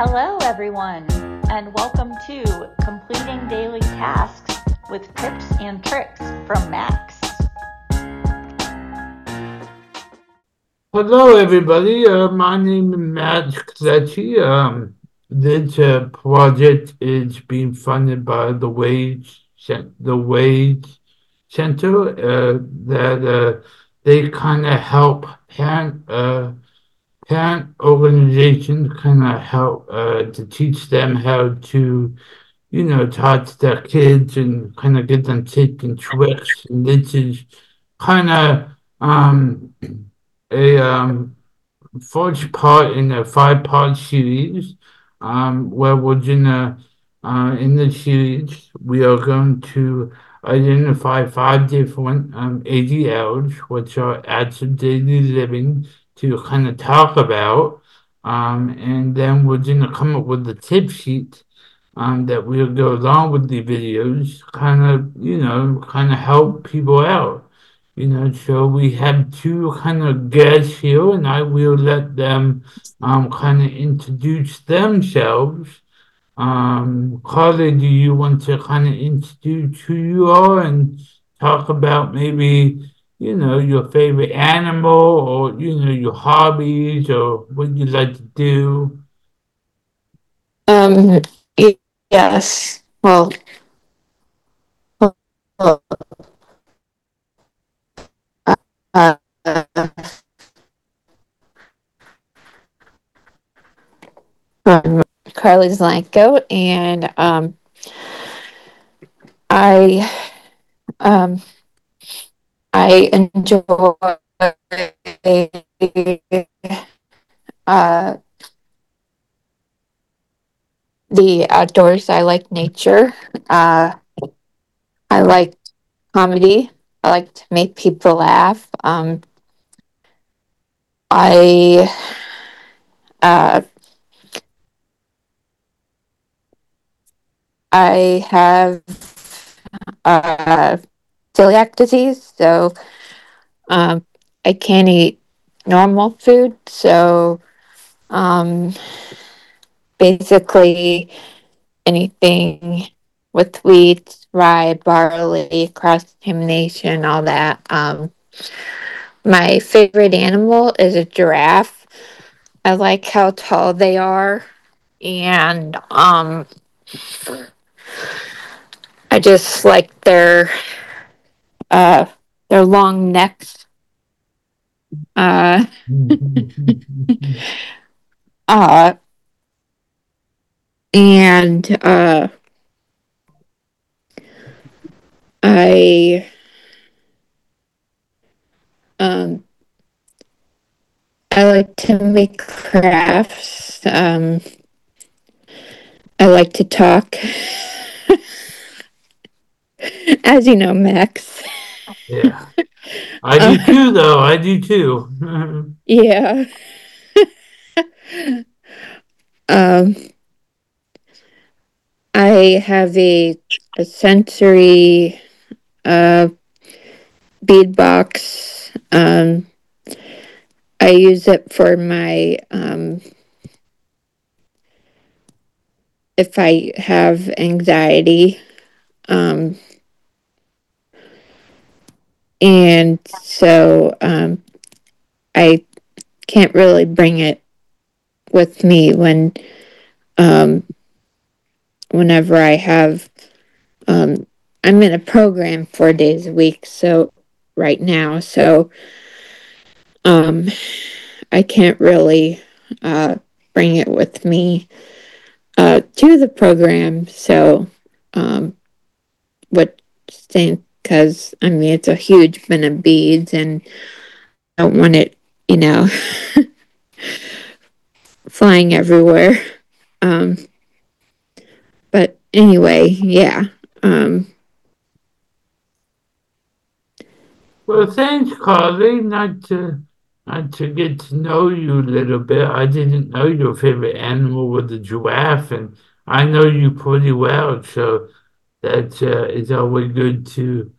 Hello, everyone, and welcome to Completing Daily Tasks with Tips and Tricks from Max. Hello, everybody. My name is Matt Kletchy. This project is being funded by the Wage Center. That they kind of help parent organizations kind of help to teach them how to talk to their kids and kind of get them taking tricks. And this is kind of a first part in a five-part series, where we're gonna, in the series, we are going to identify five different ADLs, which are acts of daily living, to kind of talk about. And then we're gonna come up with a tip sheet that will go along with the videos, kind of help people out. So we have two kind of guests here, and I will let them kind of introduce themselves. Carly, do you want to kind of introduce who you are and talk about maybe, your favorite animal or, your hobbies or what you like to do? Um, y- yes. Uh, uh, I'm Carly Zlanko, and I um, I enjoy uh, the outdoors. I like nature. Uh, I like comedy. I like to make people laugh. I uh, I have uh, celiac disease, so Um, I can't eat normal food, so um, basically anything with wheat, rye, barley, cross contamination, all that. My favorite animal is a giraffe. I like how tall they are, and I just like uh, their long necks. Uh, uh, and I um I like to make crafts. I like to talk, as you know, Max. Yeah, I Um, do too, though. I do too. yeah. Um, I have a sensory uh, bead box. I use it for my if I have anxiety. Um, and so I can't really bring it with me um, whenever I have um, I'm in a program 4 days a week, so right now, so um, I can't really uh, bring it with me to the program. So, um, what because I mean it's a huge bin of beads, and I don't want it, you know, flying everywhere. Um, but anyway, yeah. Um, Well, thanks, Carly. Not to get to know you a little bit. I didn't know your favorite animal was the giraffe, and I know you pretty well, so that it's always good to,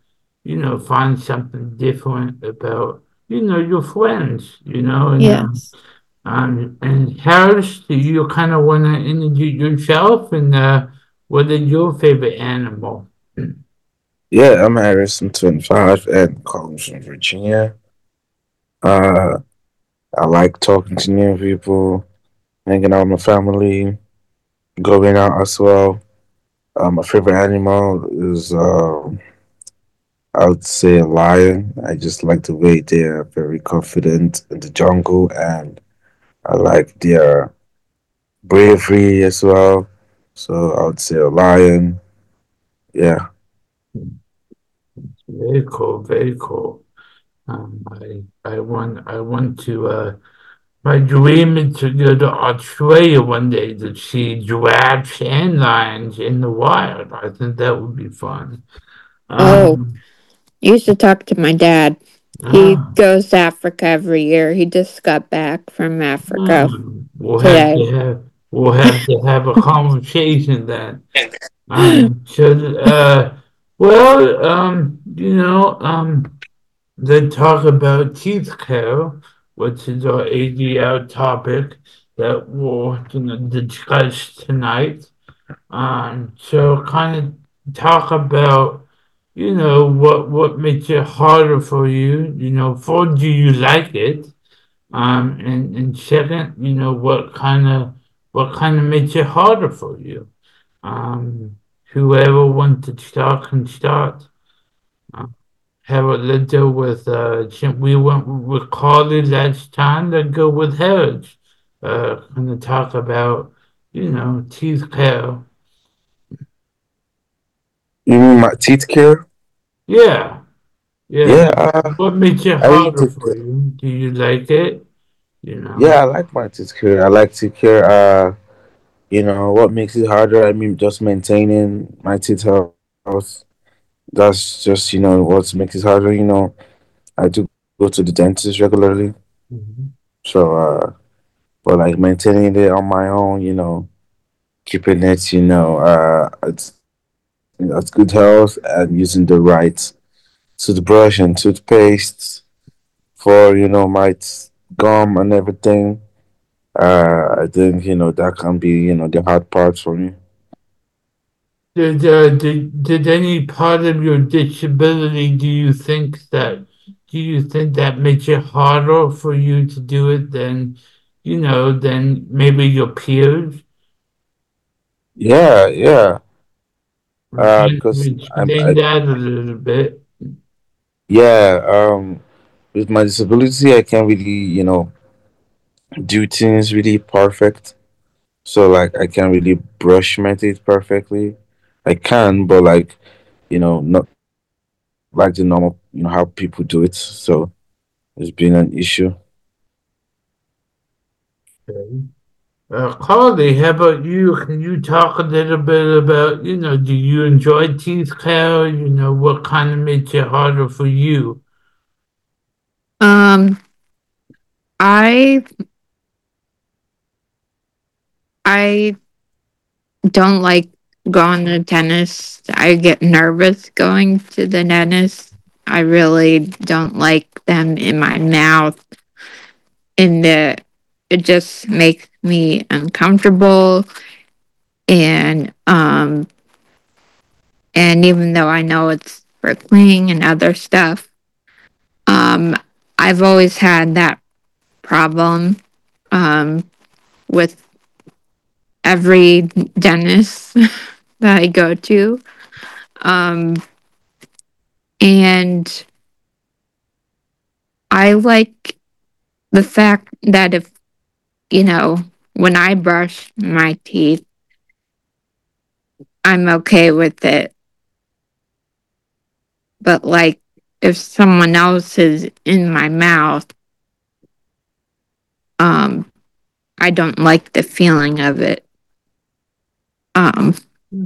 find something different about, your friends, and yes. And Harris, do you kind of want to introduce yourself and what is your favorite animal? Yeah, I'm Harris. I'm 25 and calling from Virginia. Uh, I like talking to new people, hanging out with my family, going out as well. My favorite animal is, I would say, a lion. I just like the way they're very confident in the jungle, and I like their bravery as well. So I would say a lion. Yeah. Very cool, very cool. I want to my dream is to go to Australia one day to see giraffes and lions in the wild. I think that would be fun. Oh, Um, you should talk to my dad. He ah, goes to Africa every year. He just got back from Africa we'll have today. to have we'll have to have a conversation then. So well, let's talk about teeth care, which is our ADL topic that we're gonna discuss tonight. So kind of talk about, what makes it harder for you. For do you like it? And second, what kind of makes it harder for you? Whoever wants to start can start. Uh, have a little with we went with Carly last time. Let's go with Harrods. Gonna talk about, teeth care. You mean my teeth care? Yeah, yeah. Yeah, What makes it I really harder take for you? Do you like it? You know. Yeah, I like my teeth care. I like teeth care. What makes it harder? I mean, just maintaining my teeth health. That's just, what makes it harder. I do go to the dentist regularly. Mhm. So, but like maintaining it on my own, keeping it, it's good health and using the right toothbrush and toothpaste for, gum and everything. I think, that can be, the hard part for me. Did any part of your disability do you think that makes it harder for you to do it than maybe your peers? Yeah, yeah. Can Because you explain that a little bit? yeah, with my disability, I can't really, do things really perfect. So like, I can't really brush my teeth perfectly. I can, but like, not like the normal, how people do it. So it's been an issue. Okay. Carly, how about you? Can you talk a little bit about, do you enjoy teeth care? What kind of makes it harder for you? Um, I I don't like going to tennis. I get nervous going to the dentist. I really don't like them in my mouth. And it just makes me uncomfortable. And and even though I know it's for cleaning and other stuff, um, I've always had that problem with every dentist that I go to. Um, and I like the fact that if, when I brush my teeth, I'm okay with it. But like if someone else is in my mouth, um, I don't like the feeling of it. Um,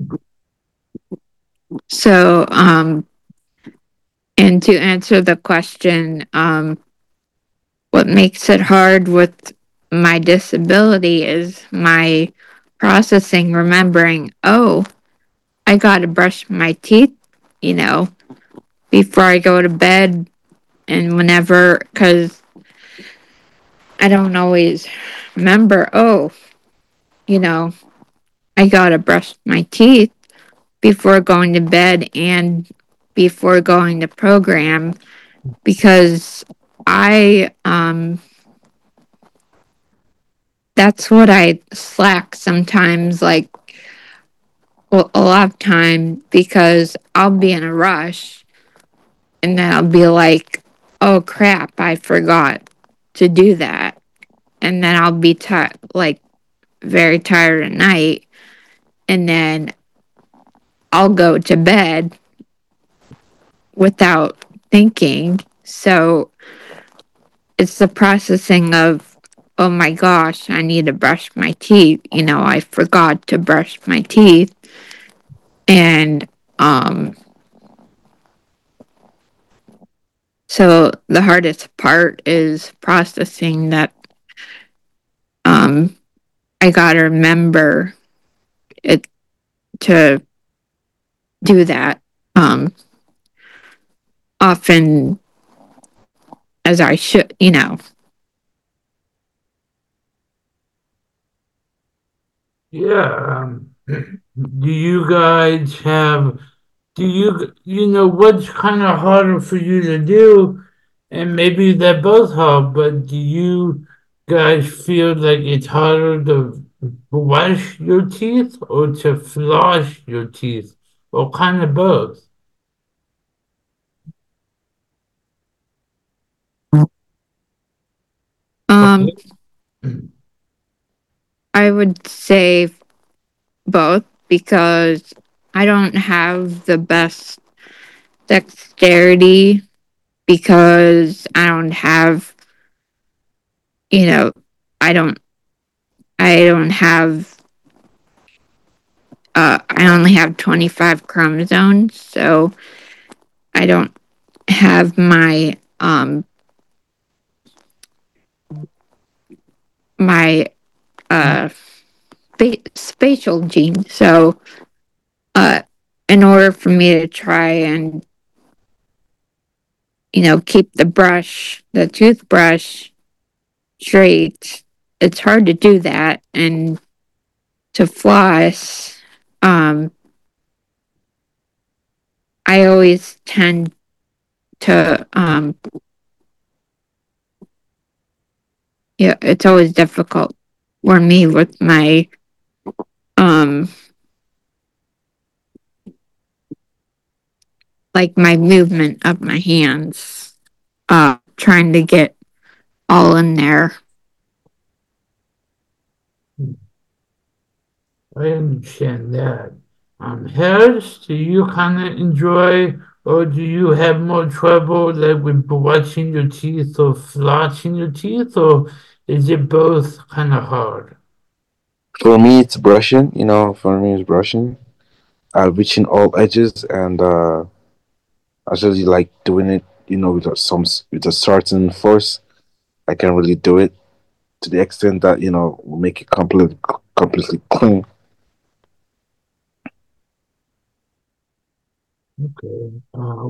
so, and to answer the question, what makes it hard with my disability is my processing, remembering, oh, I got to brush my teeth, you know, before I go to bed and whenever, because I don't always remember, oh, you know, I gotta brush my teeth before going to bed and before going to program, because I that's what I slack sometimes, like, well, a lot of time, because I'll be in a rush and then I'll be like, oh crap, I forgot to do that. And then I'll be like very tired at night, and then I'll go to bed without thinking. So it's the processing of, oh my gosh, I need to brush my teeth. I forgot to brush my teeth. And so the hardest part is processing that I gotta remember it to do that often as I should. Yeah. Do you guys have, what's kind of harder for you to do? And maybe they're both hard, but do you guys feel like it's harder to brush your teeth or to floss your teeth? Or kind of both? Um, Okay. I would say both, because I don't have the best dexterity, because I don't have, you know, I don't I don't have I only have 25 chromosomes, so I don't have my uh spatial gene. So uh in order for me to try and keep the toothbrush straight, it's hard to do that. And to floss, um I always tend to yeah, it's always difficult for me with my um like my movement of my hands, trying to get all in there. I understand that. Harris, do you kind of enjoy, or do you have more trouble like with brushing your teeth or flossing your teeth, or is it both kind of hard? For me, it's brushing. For me, it's brushing. Reaching all edges, and I really like doing it. With a certain force. I can really do it to the extent that will make it completely clean. Okay.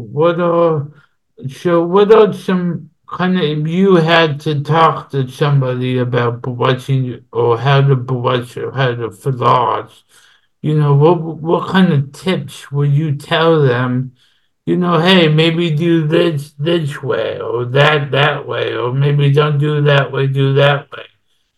What are some kind of, if you had to talk to somebody about brushing or how to brush or how to floss, what kind of tips would you tell them? Hey, maybe do this way or that way, or maybe don't do that way, do that way,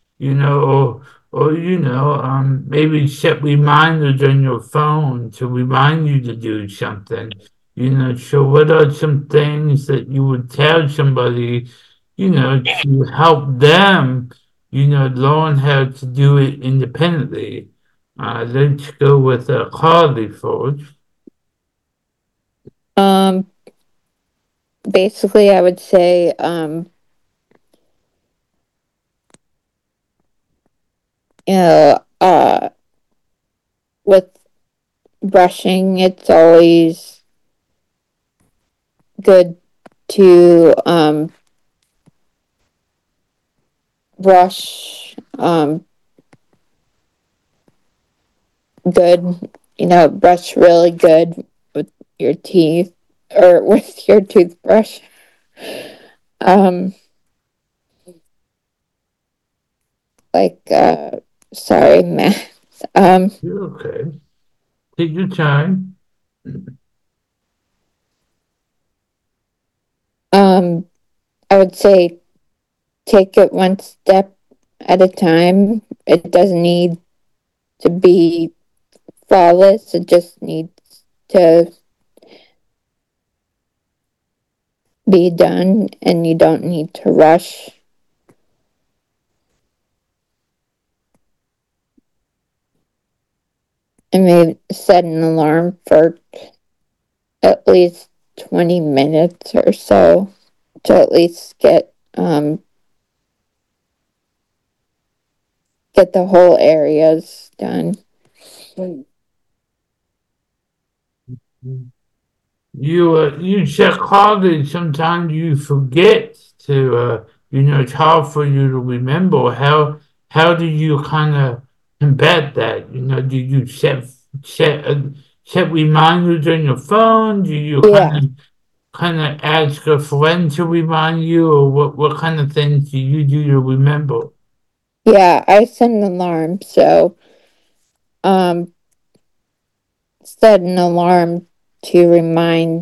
maybe set reminders on your phone to remind you to do something. So what are some things that you would tell somebody, to help them, learn how to do it independently? Let's go with Carly first. Um, Basically, I would say, you know, uh, with brushing, it's always good to brush good, brush really good with your teeth or with your toothbrush. Um, like sorry, Matt. You're okay. Take your time. I would say take it one step at a time. It doesn't need to be flawless. It just needs to be done, and you don't need to rush. And maybe set an alarm for at least 20 minutes or so to at least get the whole areas done. You check college. Sometimes you forget to. It's hard for you to remember. How do you kind of combat that? Do you set set reminders on your phone? Do you Yeah, kind of ask a friend to remind you, or what kind of things do you do to remember? yeah, I set an alarm. So, um, set an alarm to remind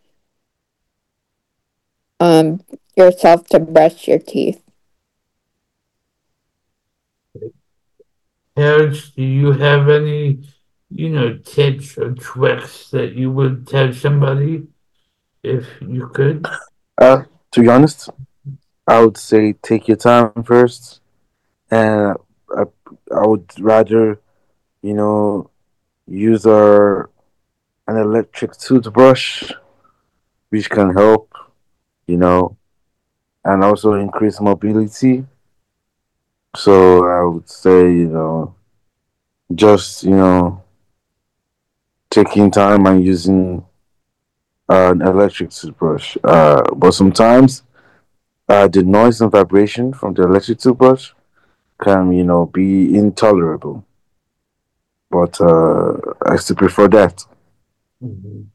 um yourself to brush your teeth. Alex, do you have any, tips or tricks that you would tell somebody if you could? Uh, to be honest, I would say take your time first, and I would rather you know use an electric toothbrush, which can help, you know, and also increase mobility. So I would say, just taking time and using an electric toothbrush. But sometimes the noise and vibration from the electric toothbrush can, be intolerable. But I still prefer that. Mhm.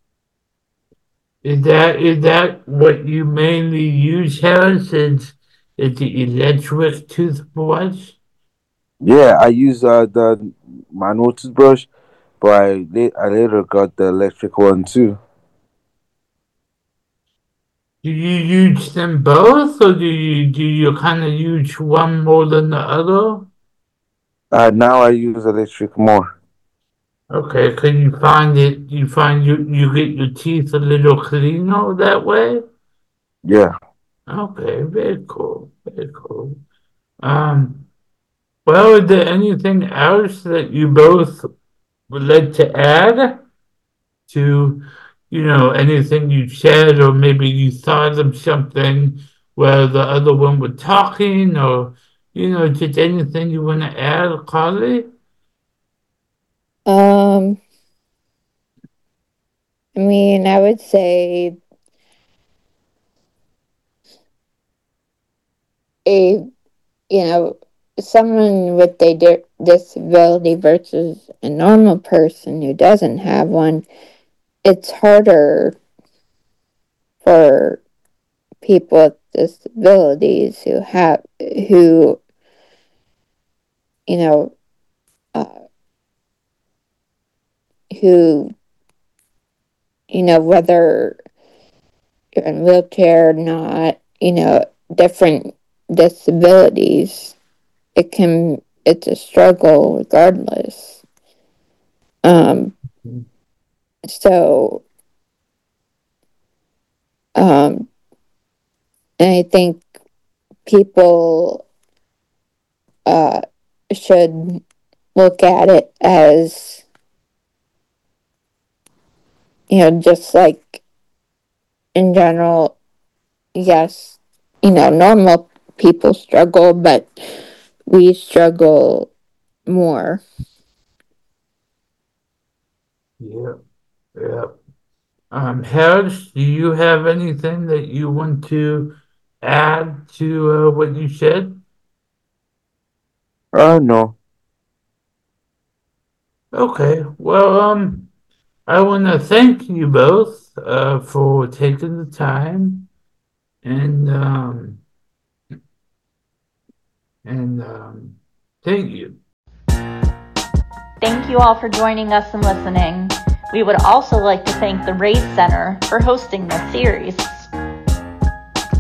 Is that what you mainly use, Harris? Is the electric toothbrush? Yeah, I use the manual toothbrush, but I later got the electric one too. Do you use them both, or do you kind of use one more than the other? Now I use electric more. Okay, can you find it? You find you get your teeth a little cleaner that way? Yeah. Okay, very cool, very cool. Um, well, is there anything else that you both would like to add to, anything you said, or maybe you thought of something where the other one was talking, or, just anything you want to add, Carly? Um, I mean, I would say a you know someone with a disability versus a normal person who doesn't have one. It's harder for people with disabilities who you know uh, who whether you're in a wheelchair or not, different disabilities. It's a struggle regardless. Um, so um, and I think people uh should look at it as just like in general. Yes, normal people struggle, but we struggle more. Yeah, yeah. Harris, do you have anything that you want to add to what you said? No. Okay, well, I want to thank you both for taking the time and um, and Thank you. Thank you all for joining us and listening. We would also like to thank the Race Center for hosting this series.